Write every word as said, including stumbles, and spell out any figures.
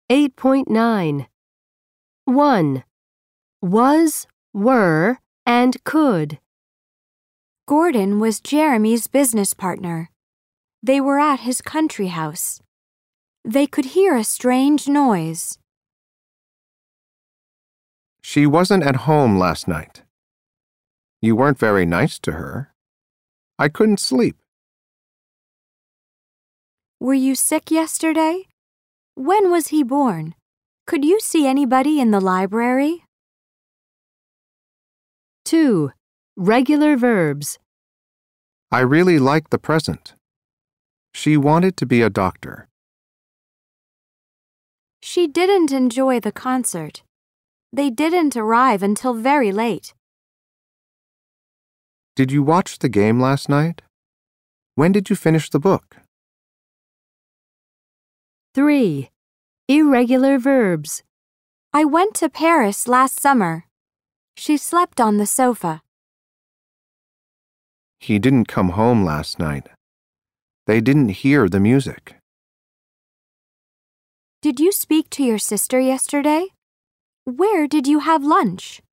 eight point nine. one. Was, were, and could. Gordon was Jeremy's business partner. They were at his country house. They could hear a strange noise. She wasn't at home last night. You weren't very nice to her. I couldn't sleep. Were you sick yesterday? When was he born? Could you see anybody in the library? two. Regular verbs. I really liked the present. She wanted to be a doctor. She didn't enjoy the concert. They didn't arrive until very late. Did you watch the game last night? When did you finish the book? three. Irregular verbs. I went to Paris last summer. She slept on the sofa. He didn't come home last night. They didn't hear the music. Did you speak to your sister yesterday? Where did you have lunch?